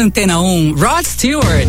Antena 1, Rod Stewart.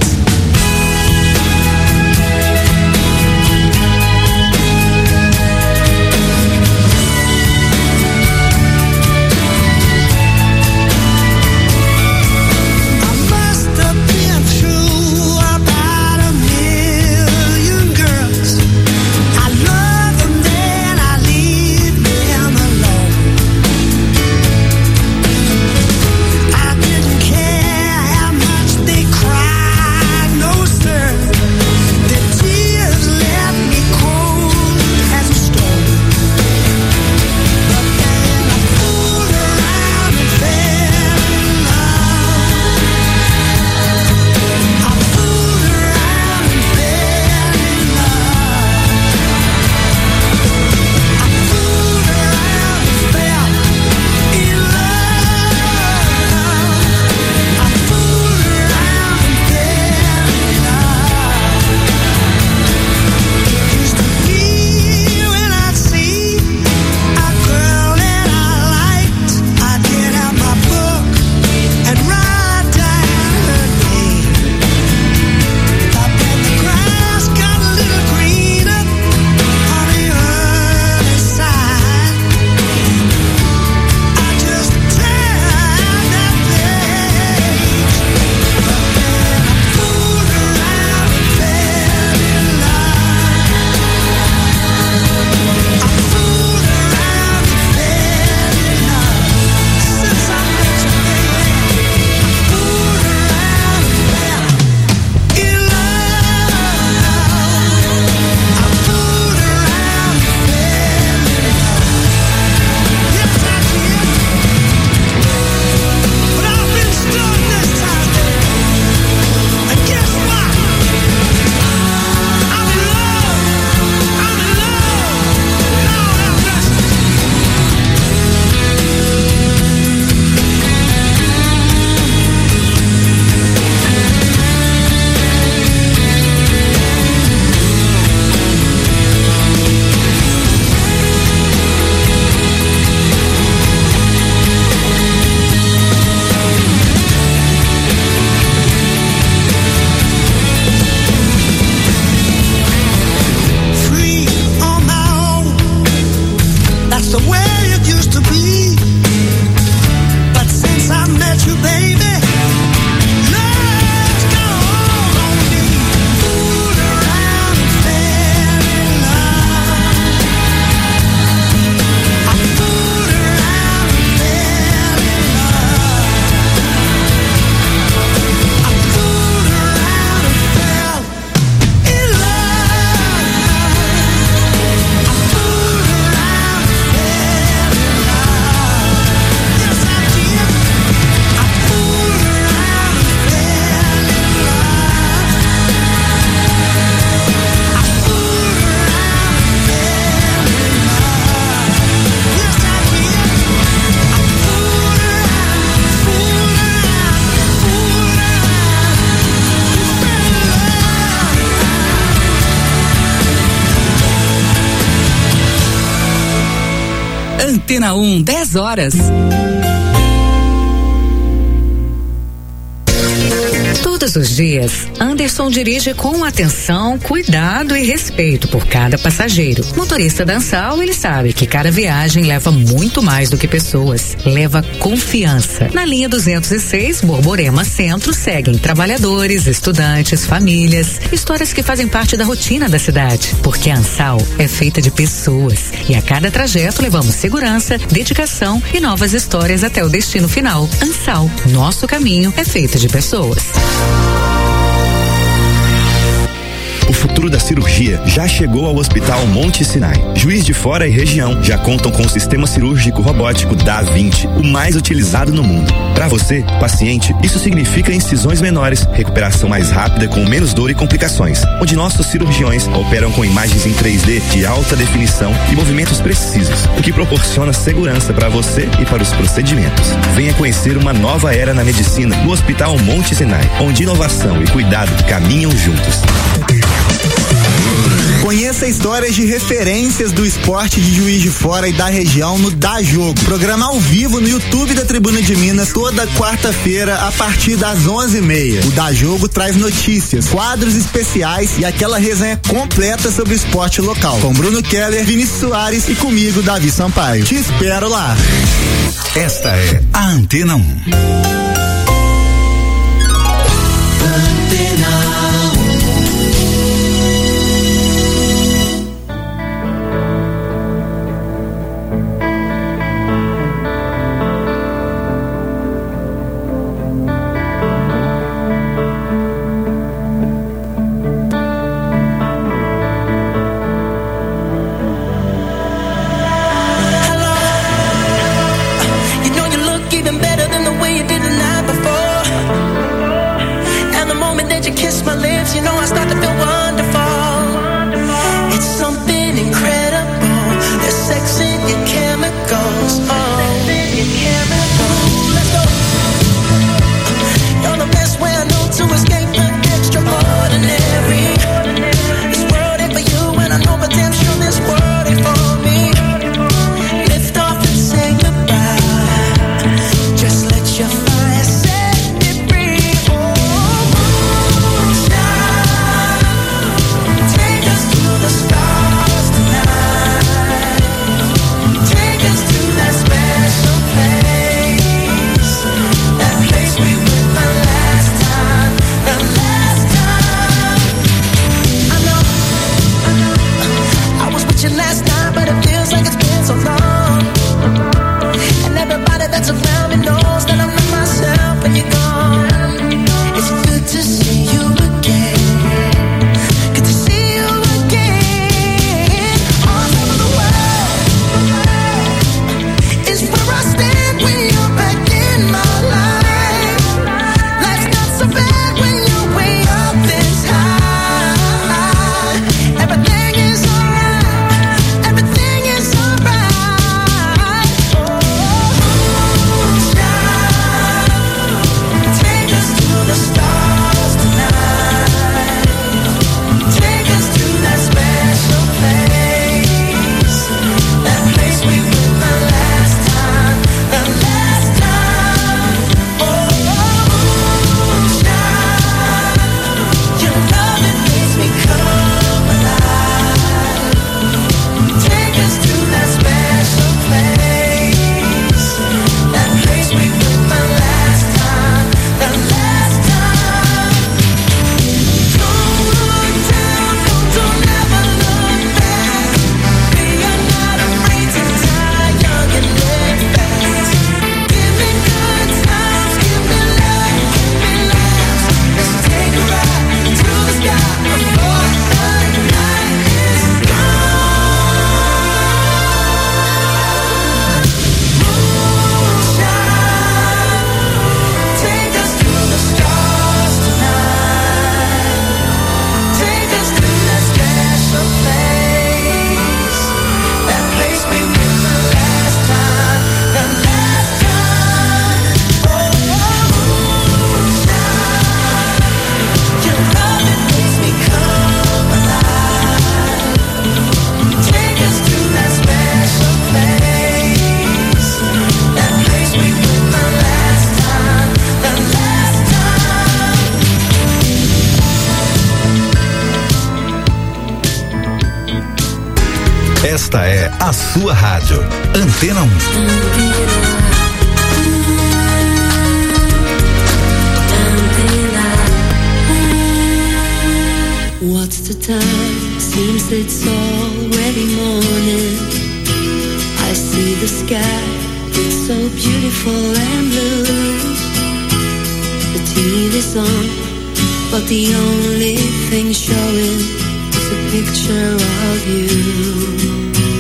Antena 1, 10 horas. Todos os dias, Anderson dirige com atenção, cuidado e respeito por cada passageiro. Motorista da Ansal, ele sabe que cada viagem leva muito mais do que pessoas. Leva confiança. Na linha 206, Borborema Centro, seguem trabalhadores, estudantes, famílias, histórias que fazem parte da rotina da cidade. Porque a Ansal é feita de pessoas. E a cada trajeto levamos segurança, dedicação e novas histórias até o destino final. Ansal, nosso caminho é feito de pessoas. O futuro da cirurgia já chegou ao Hospital Monte Sinai. Juiz de Fora e região já contam com o sistema cirúrgico robótico Da Vinci, o mais utilizado no mundo. Para você, paciente, isso significa incisões menores, recuperação mais rápida com menos dor e complicações, onde nossos cirurgiões operam com imagens em 3D de alta definição e movimentos precisos, o que proporciona segurança para você e para os procedimentos. Venha conhecer uma nova era na medicina no Hospital Monte Sinai, onde inovação e cuidado caminham juntos. Conheça histórias de referências do esporte de Juiz de Fora e da região no Dá Jogo. Programa ao vivo no YouTube da Tribuna de Minas toda quarta-feira a partir das 11h30. O Dá Jogo traz notícias, quadros especiais e aquela resenha completa sobre o esporte local. Com Bruno Keller, Vinícius Soares e comigo, Davi Sampaio. Te espero lá. Esta é a Antena 1. Esta é a sua rádio, Antena 1. What's the time? Seems it's already morning. I see the sky, it's so beautiful and blue. The TV's on, but the only thing showing is a picture of you.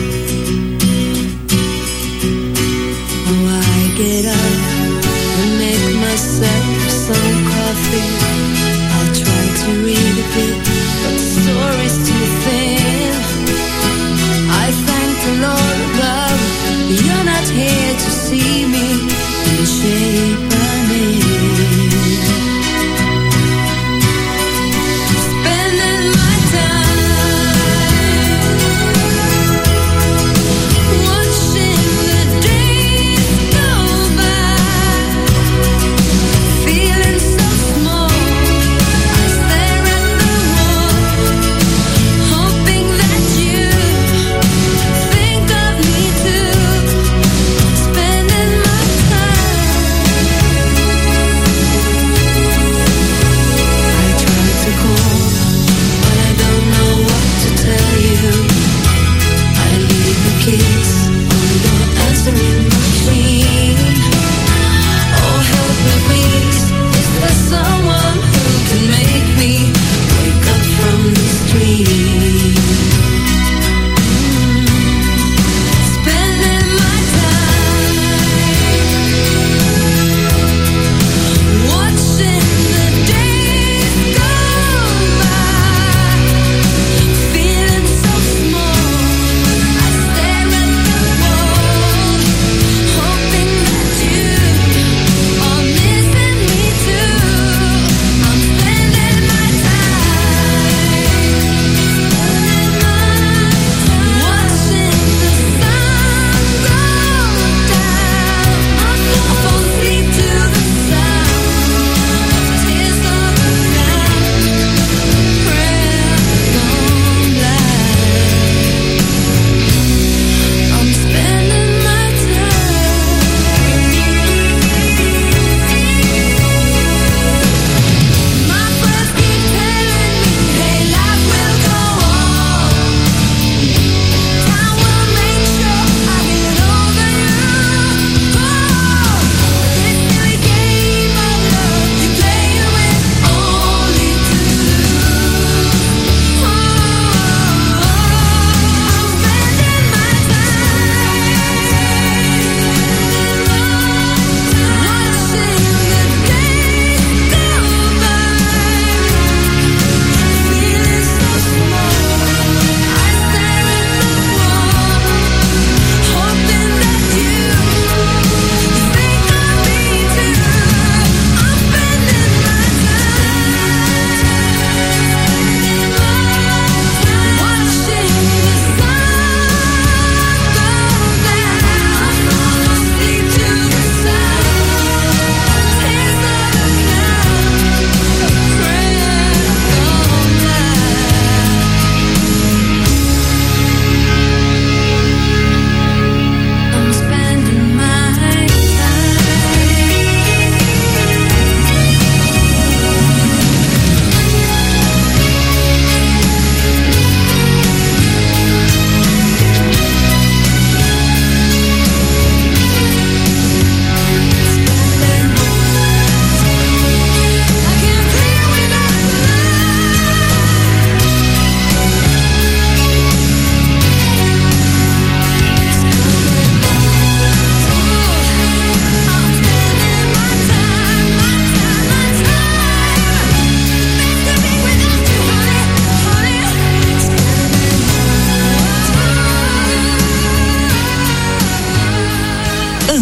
Oh, I get up and make myself some coffee. I'll try to read a bit, but the story's too thin. I thank the Lord above, you're not here to see me in the shape I'm in. Spending my time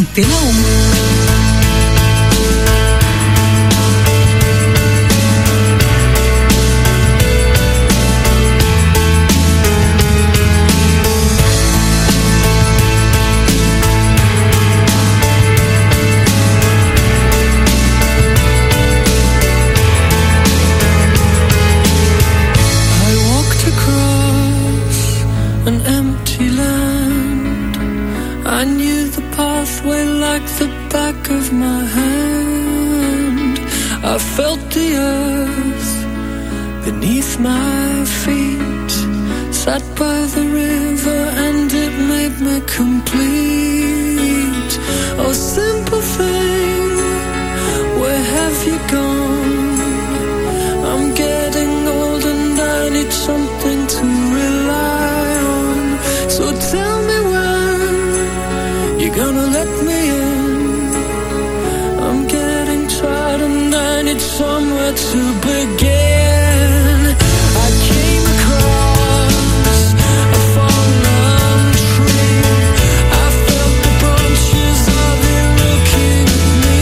Antena 1. Of my hand, I felt the earth beneath my feet, sat by the river and it made me complete. Oh, simple thing, where have you gone? I'm getting old and I need something to rely on. So tell me when you're gonna let me in. And I need somewhere to begin. I came across a fallen tree. I felt the branches of it looking at me.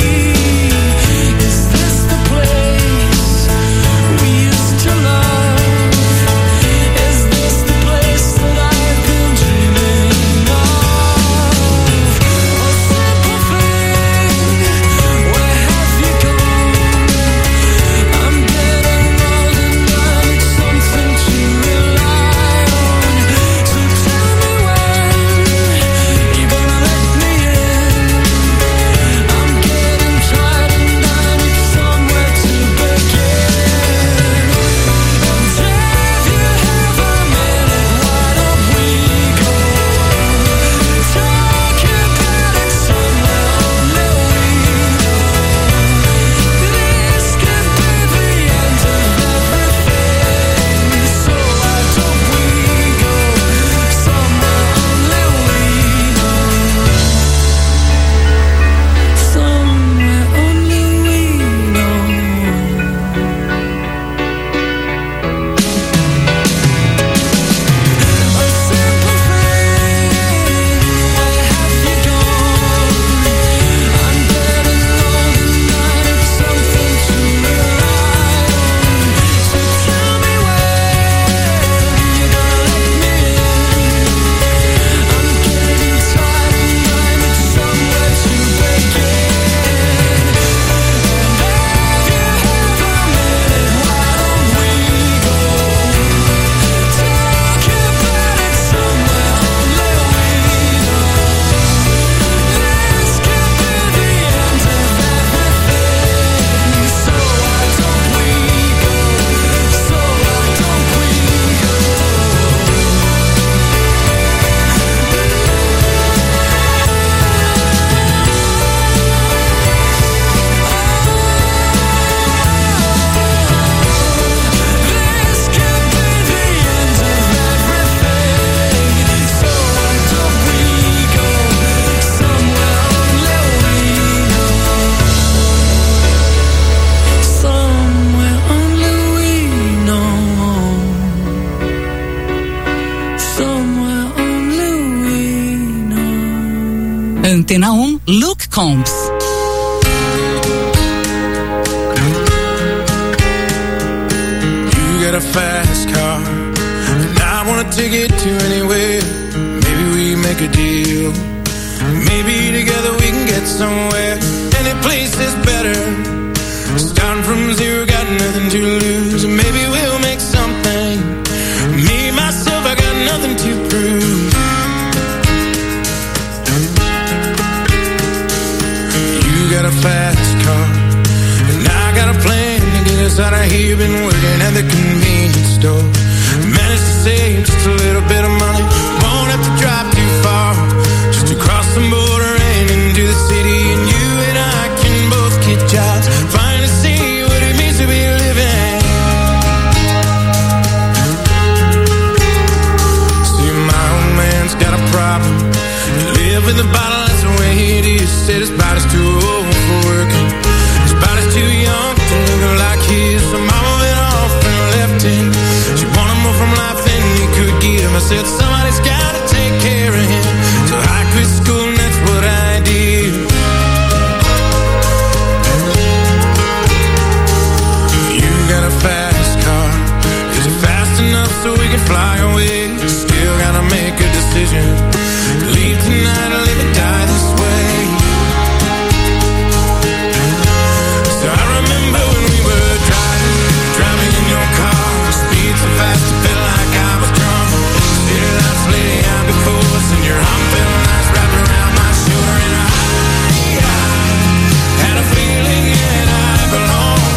Is this the place we used to love? Is this the place that I've been dreaming of? A simple thing, where have you gone? I'm getting old and I need something to rely on. So tell me when you're gonna let me in. I'm getting tired and I need somewhere to begin. And if you have a minute, why don't we go talk about it somewhere only we know. This could be the end of everything. So why don't we go somewhere only we know. Somewhere only we know. A simple thing, where have you gone? I'm getting old and I need something to rely on. So tell me when you're gonna let me in. I'm getting tired and I need somewhere to begin. And if you have a minute, why don't we go talk about it somewhere only we know. This could be the end of everything. So why don't we go? So why don't we go? This could be the end of everything. So why don't we go somewhere only we know. Somewhere only we know. Somewhere only we know. Antena 1, Luke Combs. You got a fast car, and I wanna take it to anywhere. Maybe we make a deal. Maybe together we can get somewhere. Any place is better. Starting from zero, got nothing to lose. And maybe we'll make something. Me, myself, I got nothing to prove. You got a fast car, and I got a plan to get us out of here. Been working at the convenience store. Managed to save just a little bit of money. Won't have to drive too far, just to cross the border and into the city. And you and I can both get jobs, finally see what it means to be living. See, my old man's got a problem. He live with a bottle, that's the way it is. Said his body's too old for working. His body's too young to look like his. So mama went off and left him. She wanted more from life than he could give. I said somebody's gotta take care of him. So I quit school and that's what I did. fly away. Still gotta make a decision. Leave tonight or live or die this way. So I remember when we were driving in your car. Speed so fast it felt like I was drunk. City lights lay out before us and your arm felt nice wrapped around my shoulder. And I had a feeling that I belonged.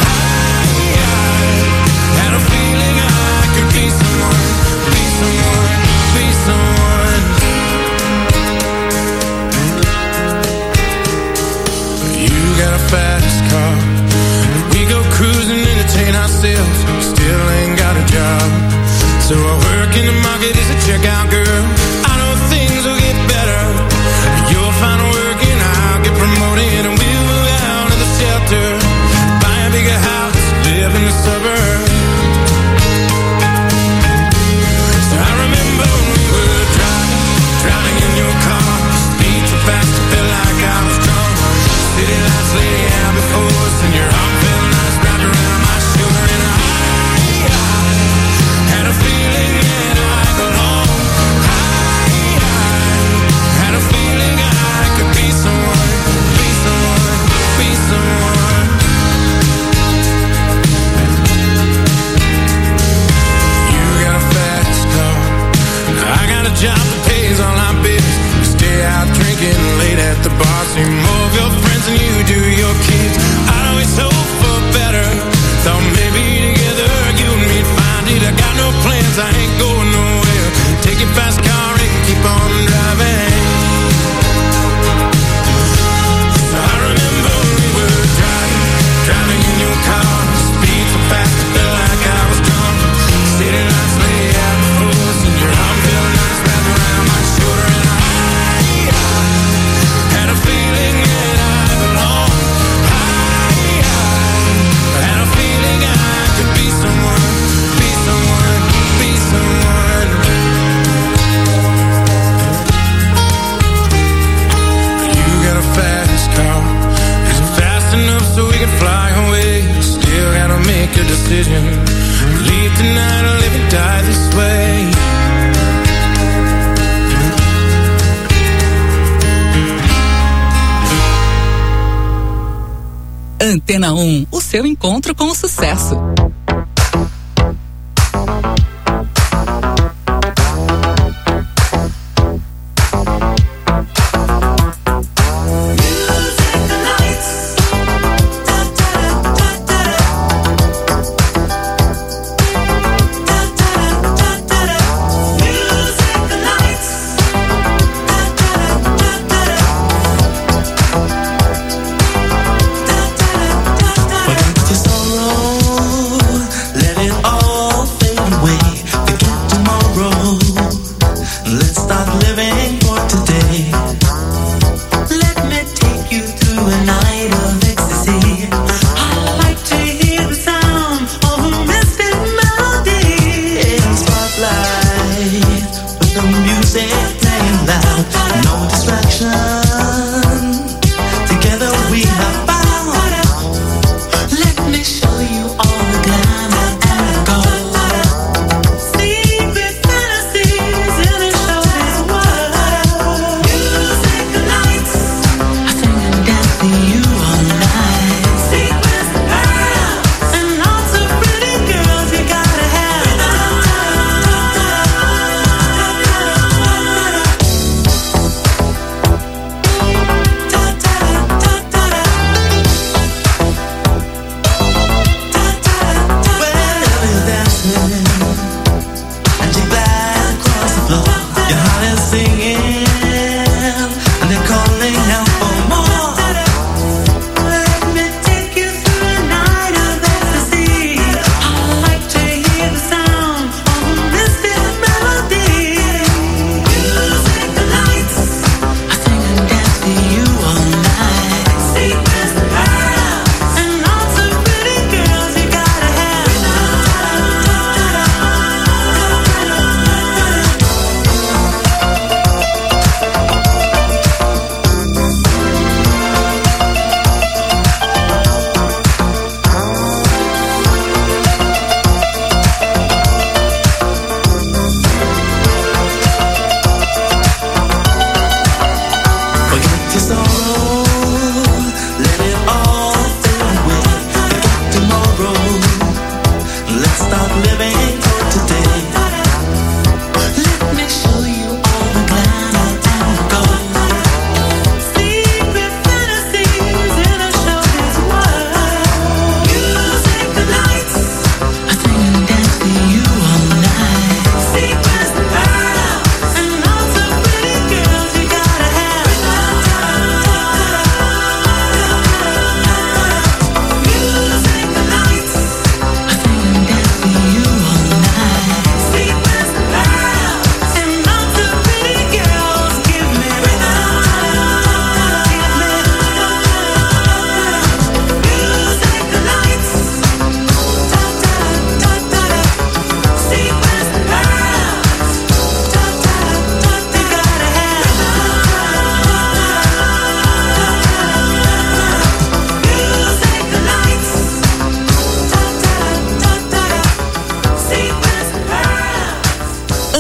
I had a feeling I could be someone, be someone, be someone. You got a fast car. We go cruising, entertain ourselves. Still ain't got a job. So I work in the market as a checkout girl. I know things will get better. You'll find work and I'll get promoted. And we'll move out of the shelter, buy a bigger house, live in the suburbs. So I remember when we were driving in your car. Speed so fast it felt like I was drunk. City lights lay out before us and your arm felt nice wrapped around my shoulder. And I had a feeling that I belonged. I had a feeling I could be someone, be someone, be someone. You got a fast car. I got a job that pays all our bills. You stay out drinking late at the bar. See more of your friends than you do your kids. I always hope for better. Thought maybe together you and me'd find it. I got no plans, I ain't going nowhere. Take your fast car and keep on driving. So I remember when we were driving in your car. Speed so fast it felt like I was drunk. City lights lay out before us and your arm felt nice wrapped around my shoulder. And I had a feeling that I belonged. I had a feeling I could be someone, be someone, be someone. You got a fast car. Is it fast enough so we can fly away? Still gotta make a decision. Leave tonight or live and die this way. Antena 1, o seu encontro com o sucesso.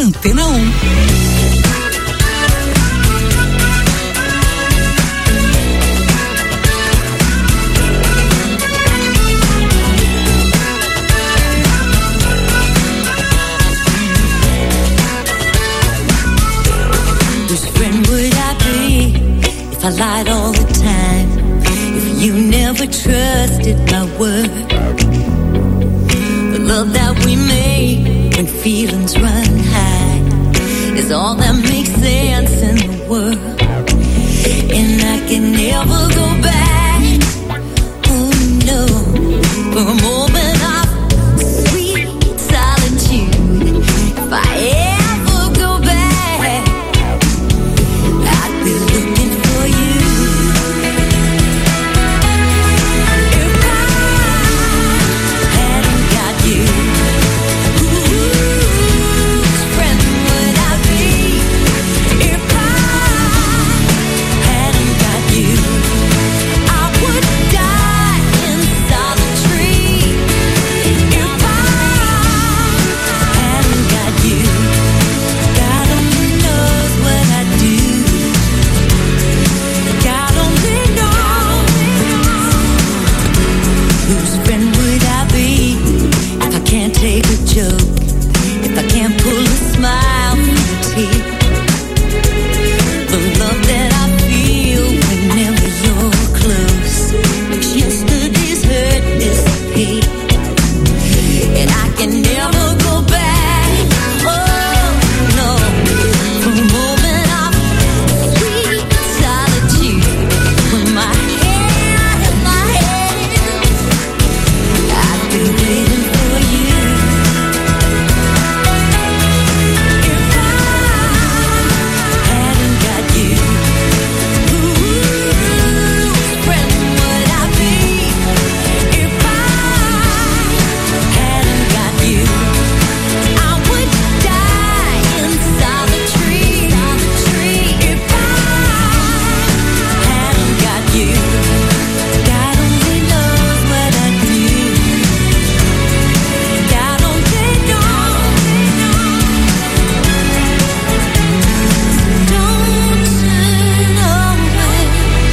Antena 1. If I lied all the time, if you never trusted my word, the love that we made when feelings run high is all that makes sense in the world. And I can never go back, oh no, for a moment of sweet solitude. If I ever go back, I'd be looking for you. If I hadn't got you, whose friend would I be? If I hadn't got you, I would die in solitary. If I hadn't got you, God only knows what I'd do. God only knows. Whose friend would I be if I can't take a joke, if I can't pull a smile from a tear? The love that I feel whenever you're close makes yesterday's hurt disappear. And I can never go back, oh no, for a moment of sweet solitude. With my hand in my hand, I've been waiting for you. If I hadn't got you, whose friend would I be? If I hadn't got you, I would die in solitary. If I hadn't got you, God only knows what I'd do. God only knows. Don't turn away,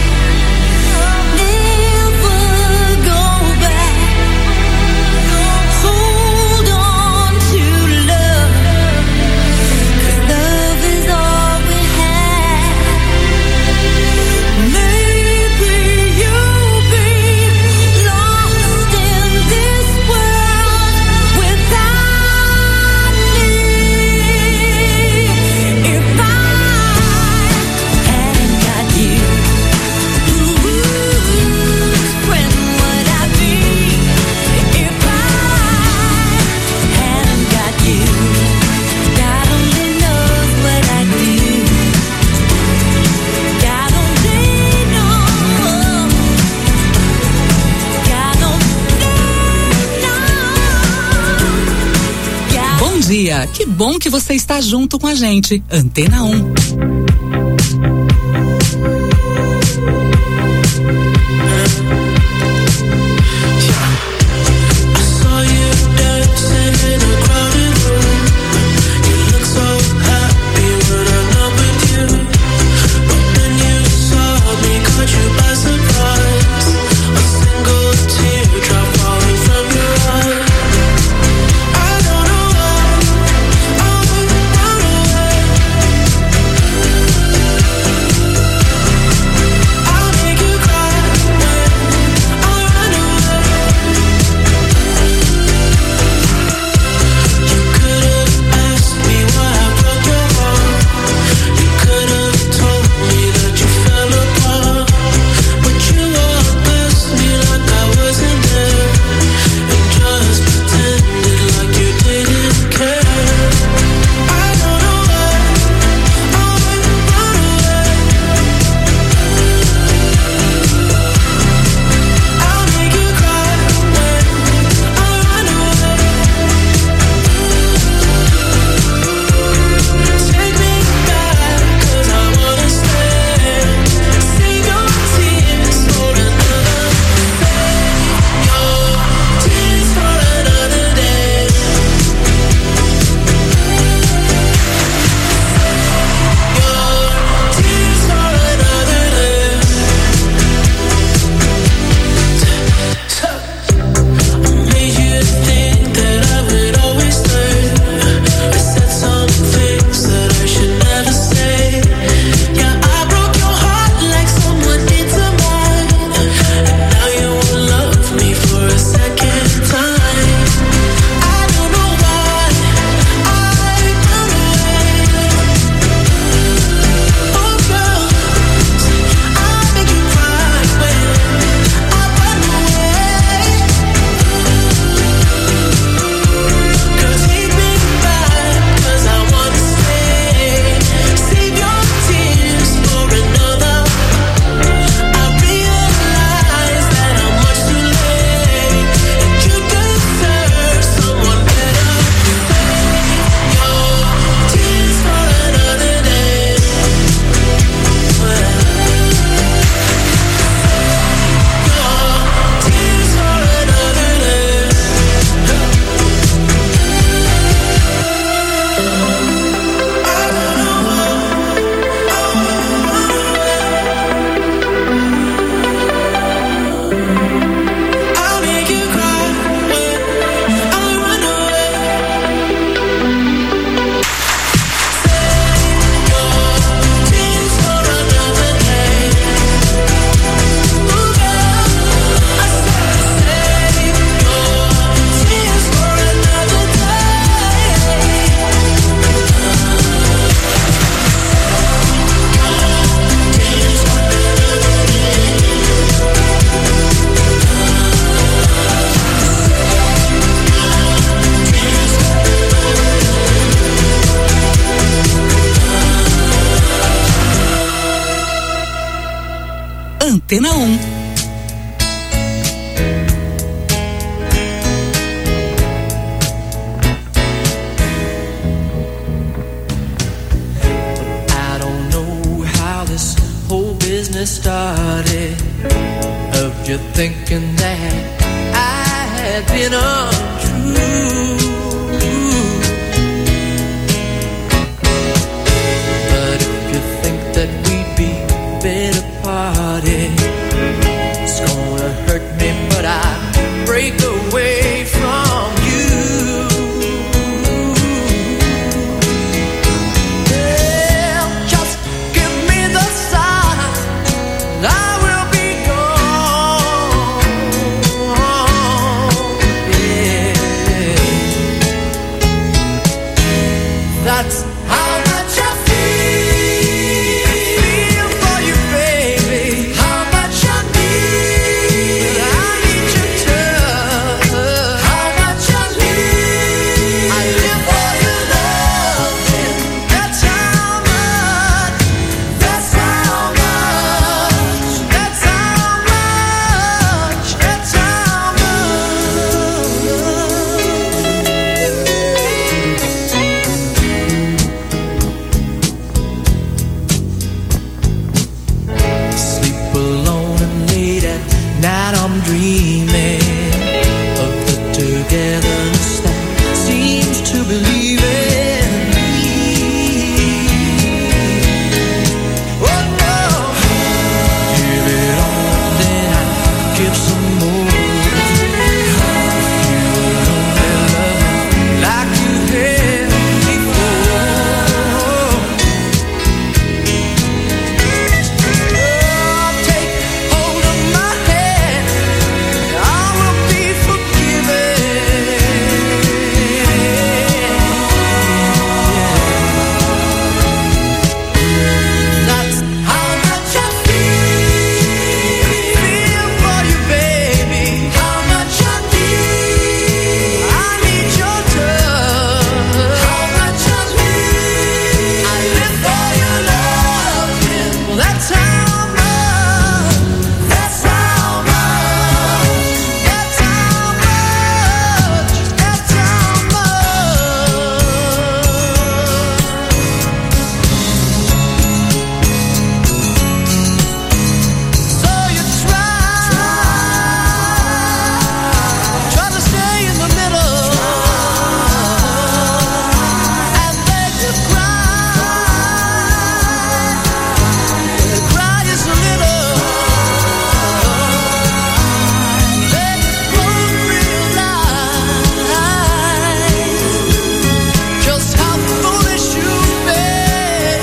never go back. Hold on to love, 'cause love is all we have. Maybe you'll be lost in this world without me. If I hadn't got you, whose friend would I be? If I hadn't got you, God only knows what I'd do. God only knows. God only knows. Bom dia, que bom que você está junto com a gente. Antena 1. I saw you dancing in a crowded room. You look so happy when I'm not with you. But then you saw me, caught you by surprise. A single teardrop falling from your eye. I don't know why I wouldn't run away. Antena 1. Started of you thinking that I had been untrue, but if you think that we'd be better parted, it's gonna hurt me, but I break away from you. Yeah, just give me the sign, I will be gone. Yeah. That's how much I feel for you, baby. How much I need your touch. How much I live for your love. That's how much. That's how much. That's how much. That's how Sleep alone and late at night I'm dreaming of the togetherness that seems to believe in me. Oh no, give it all, then I give some more. If you would only love me like you had before. Oh, take hold of my hand, I will be forgiven. That's how much I feel for you, baby. How much I need your touch. How much I live for your love. Well, that's how much. That's how much. That's how much. That's how much. So you try to stay in the middle, and then you cry. The cry is a little, then you won't realize just how foolish you've been.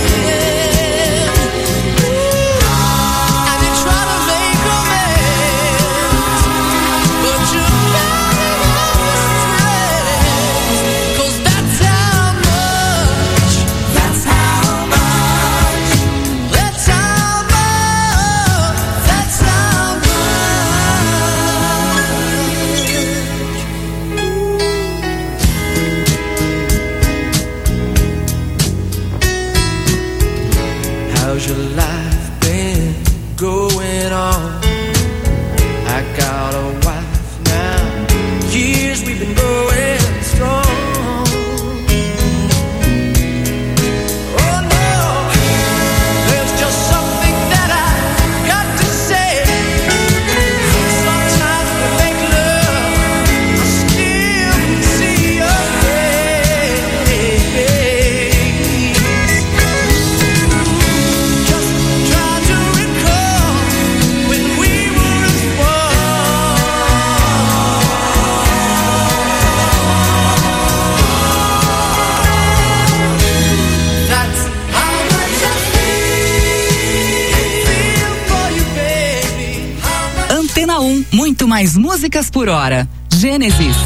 And you try to make amends, but you never stress. 'Cause that's how much. That's how much. That's how much. That's how much. How's your life been going on? I got a wife now. Years we've been going strong. Oh no, there's just something that I got to say. Sometimes when we make love, I still see your face. Just try to recall when we were as one. That's how much I feel for you, baby. How much Antena 1, muito mais músicas por hora. Gênesis.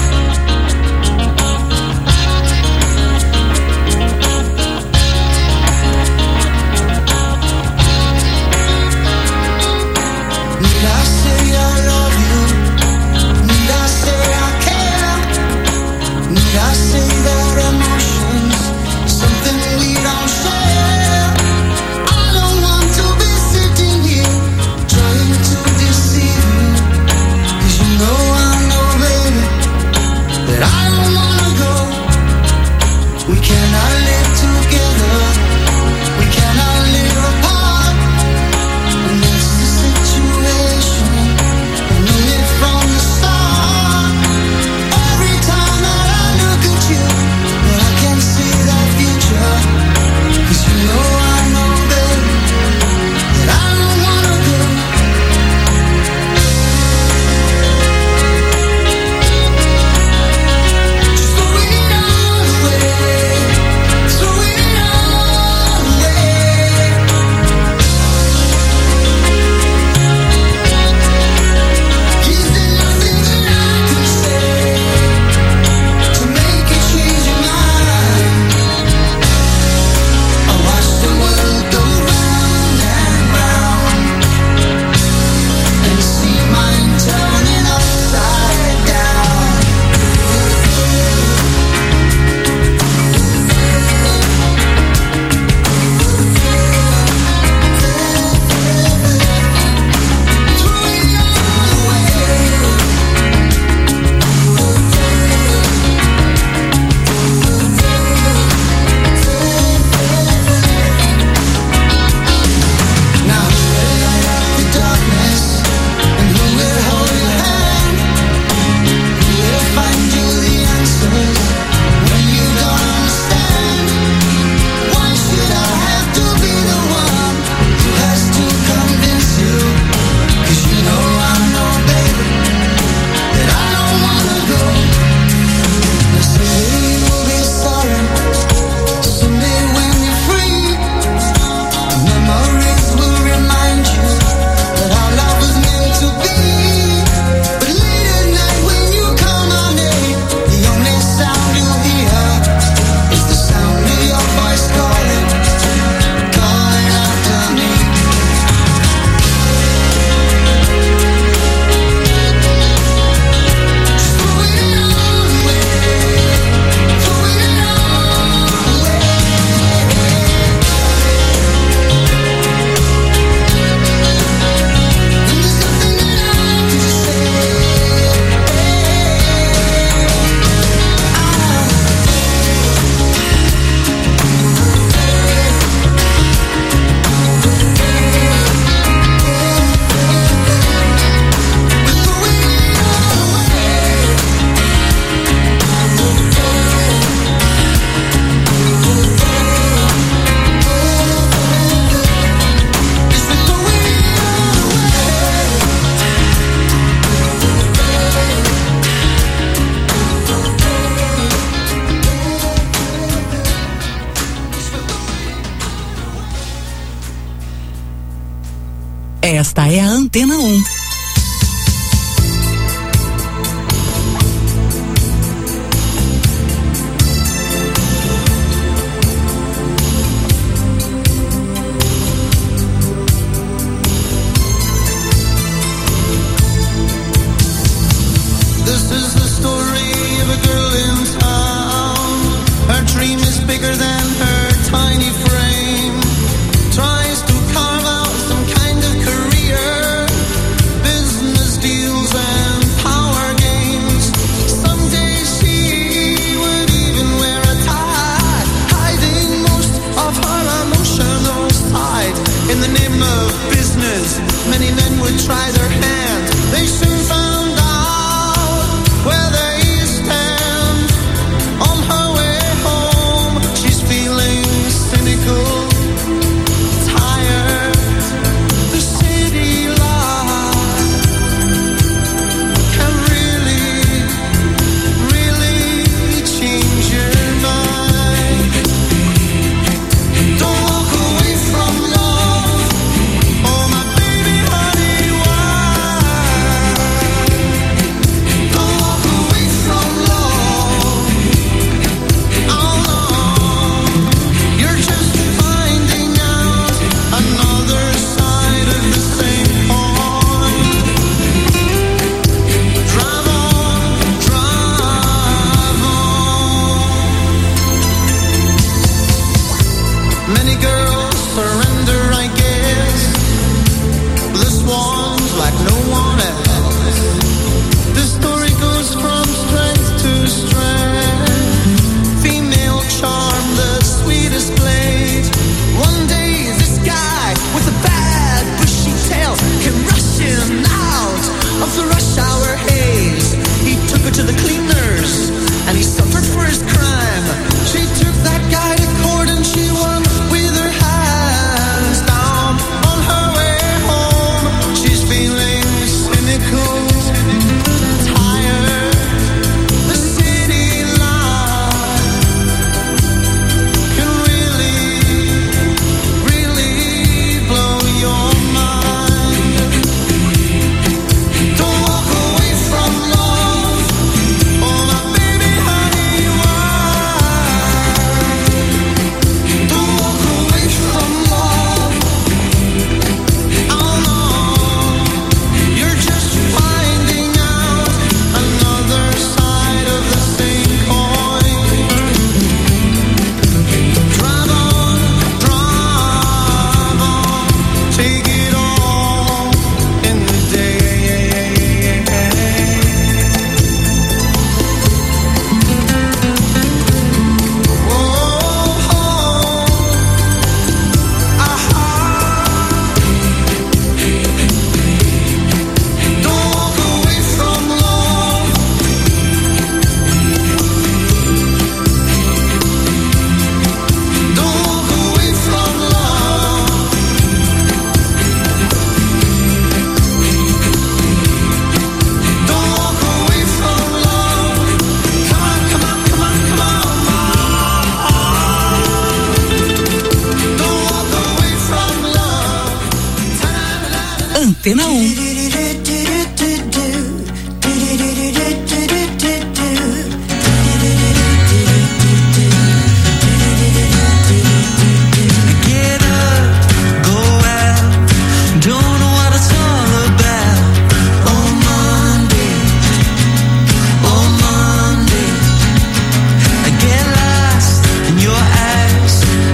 Need I say I love you? Need I say I care? Need I say that emotions something we don't share? I don't want to be sitting here trying Esta é a Antena 1. Antena 1.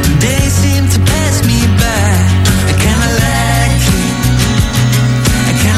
I can't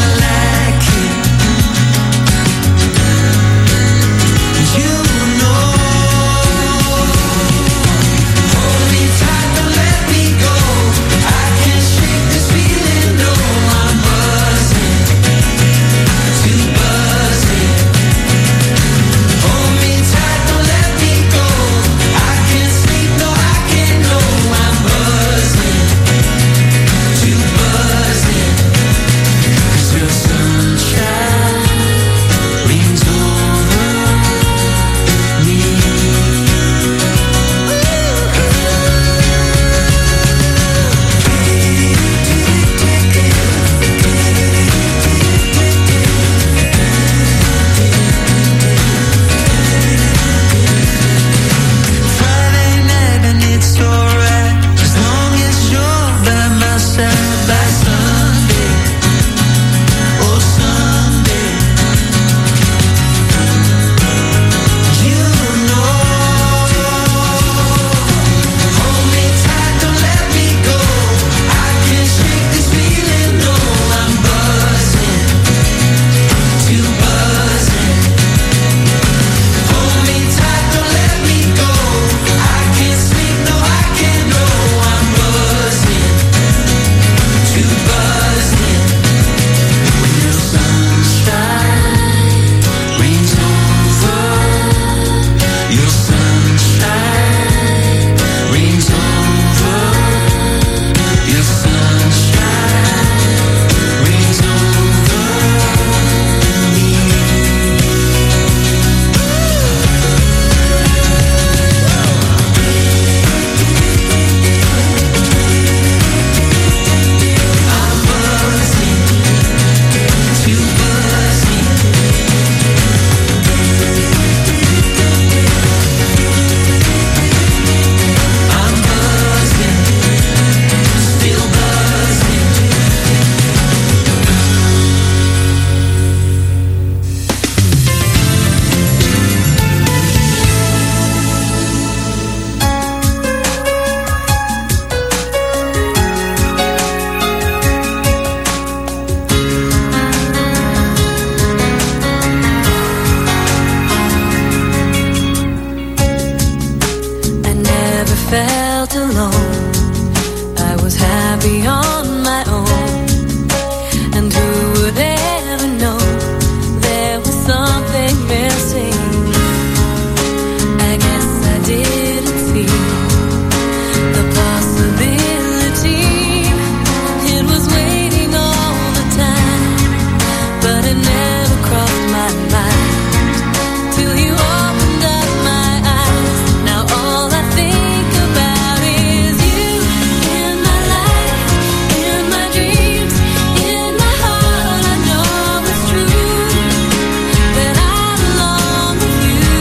felt alone. I was happy on my own, and who would ever know there was something missing? I guess I didn't see the possibility. It was waiting all the time, but it never crossed my mind till you opened up my eyes. Now all I think about is you in my life, in my dreams, in my heart. I know it's true that I belong with you.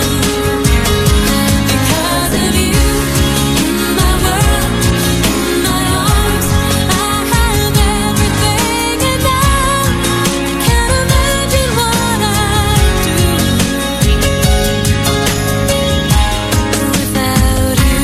Because of you, in my world, in my arms, I have everything, and now I can't imagine what I'd do without you.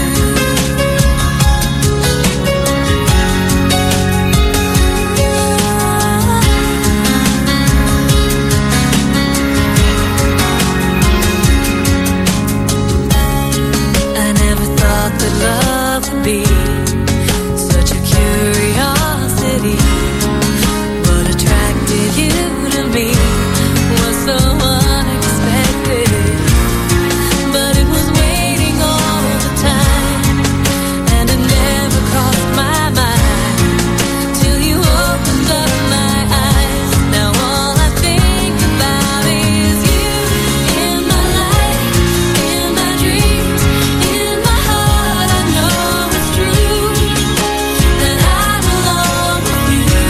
I never thought that love would be such a curiosity. What attracted you to me was so unexpected, but it was waiting all the time, and it never crossed my mind till you opened up my eyes. Now all I think about is you in my life, in my dreams, in my heart. I know it's true that I belong with you.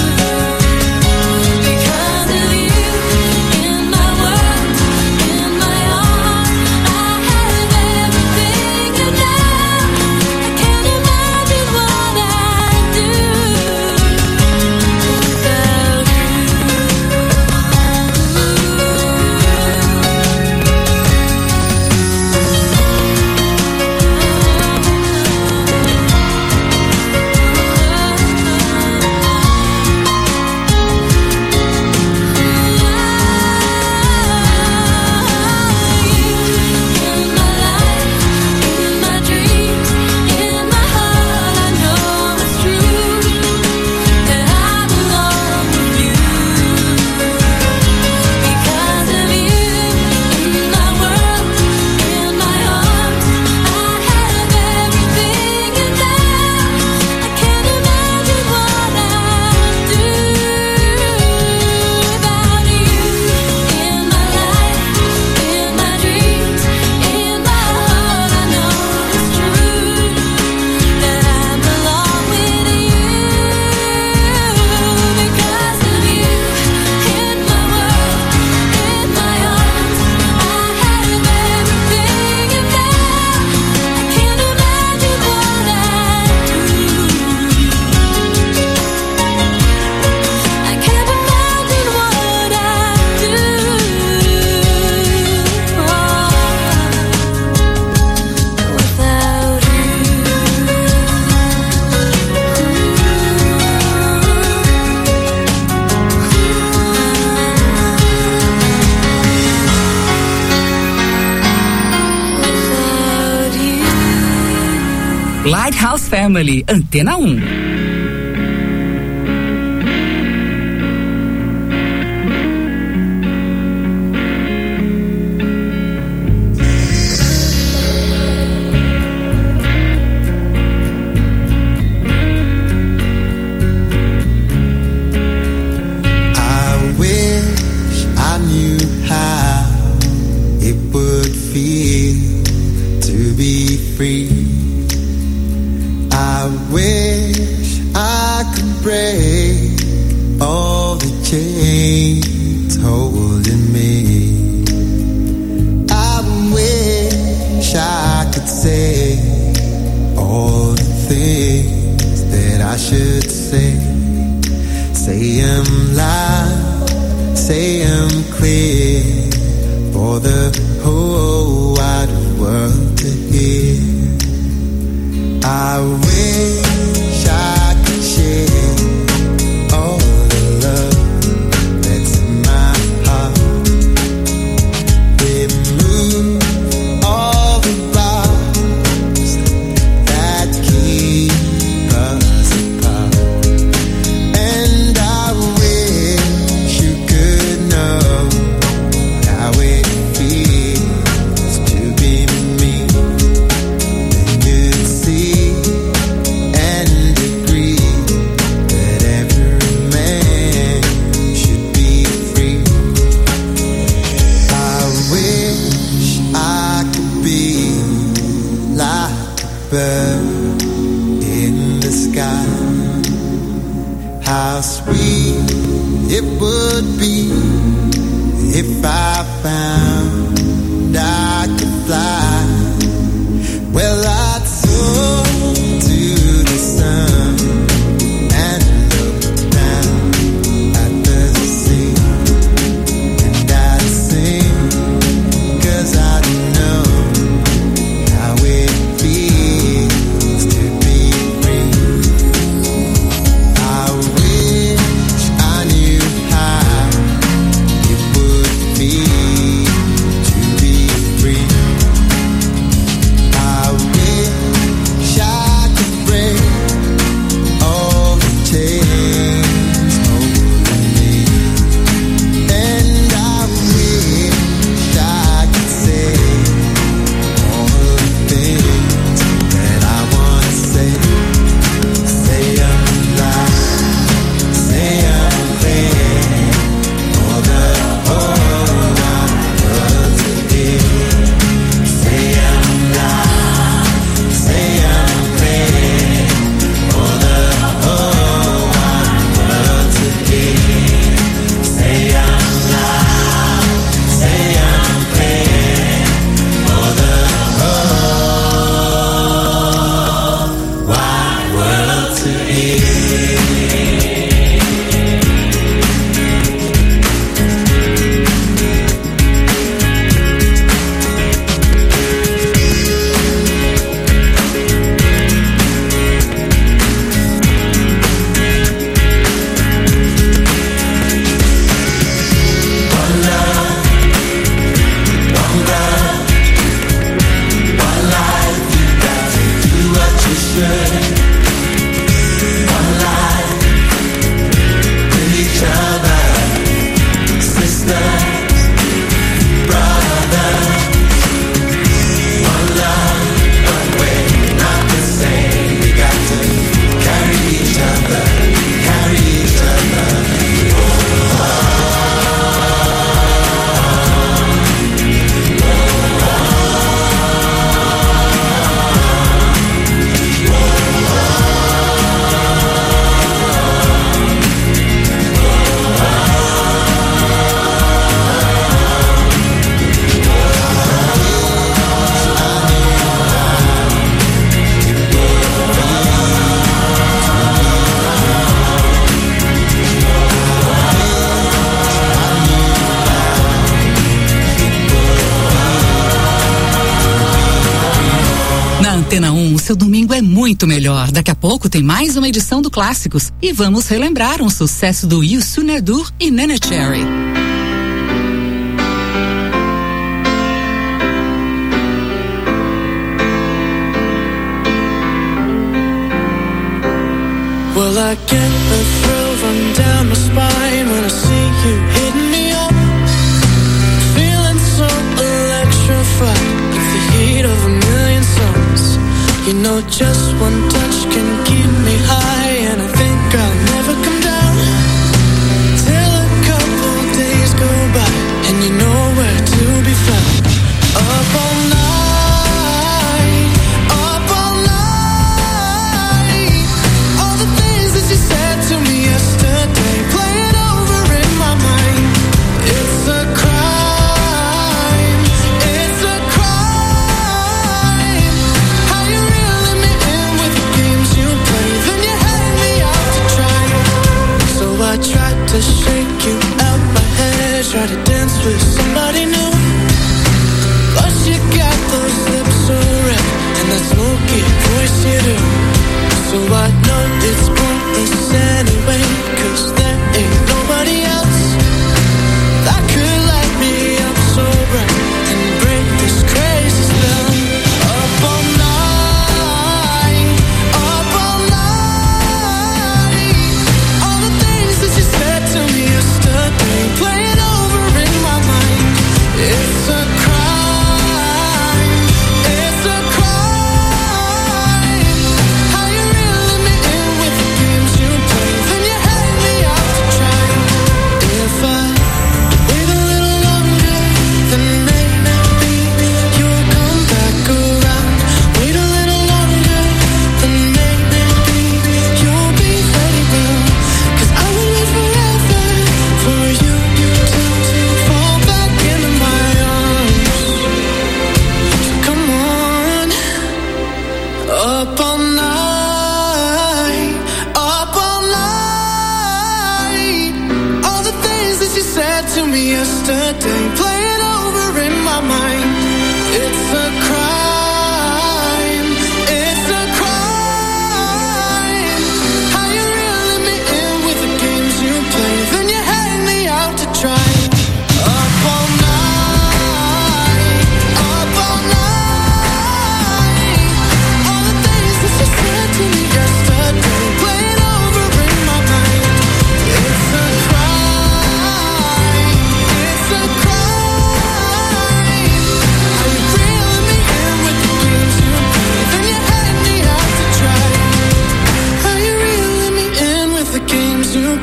Because of you, in my world, in my arms, I have everything, and now I can't imagine what I'd do without you. In my life, in my dreams, in my heart, I know it's true that I belong with you. Because of you, in my world, in my arms, I have everything, and now I can't imagine what I'd do without you. In my life, in my dreams, in my heart, I know it's true that I belong with you. Because of you, in my world, in my arms, I have everything, and now I can't imagine what I'd do. I can't imagine what I'd do without you. Without you. Lighthouse Family, Antena 1. I wish I knew how it would feel to be free. I wish I could break all the chains holding me. I wish I could say all the things that I should say. Say 'em loud, say 'em clear, for the whole wide world to hear. I wish I could share all the love that's in my heart. Remove all the bars how sweet it would be if I found I could fly. Well, I'd soar to the sun and look down at the sea, and I'd sing, 'cause I know how it feels to be free. I wish I knew how it would feel to be free. I wish I could break all the chains holding me, and I wish I could say all the things that I want to say. Say I'm alive, say I'm there for the whole wide world to hear. Say I'm alive, say I'm there for the whole wide world to hear. Say I'm alive, say I'm there for the whole wide world to hear. Na Antena 1, seu domingo é muito melhor. Daqui a pouco tem mais uma edição do Clássicos e vamos relembrar um sucesso do Youssou N'Dour e Neneh Cherry. Well, I get a thrill run down my spine when I see you hitting me up. Feeling so electrified with the heat of a million suns. You know, just one touch can keep me high, and I think I'll never come down till a couple days go by, and you know where to be found. Up all night, up all night. All the things that you said to me yesterday, playing over in my mind. It's a crime, it's a crime. How you reeling me in with the games you play, then you have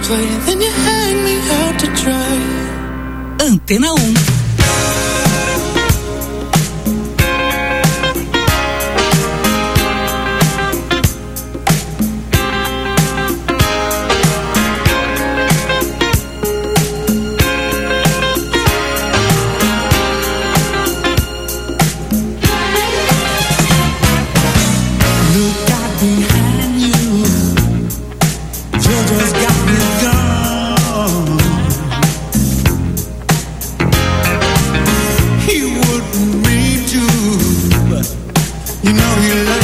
play, then you hang me out to dry. Antena 1.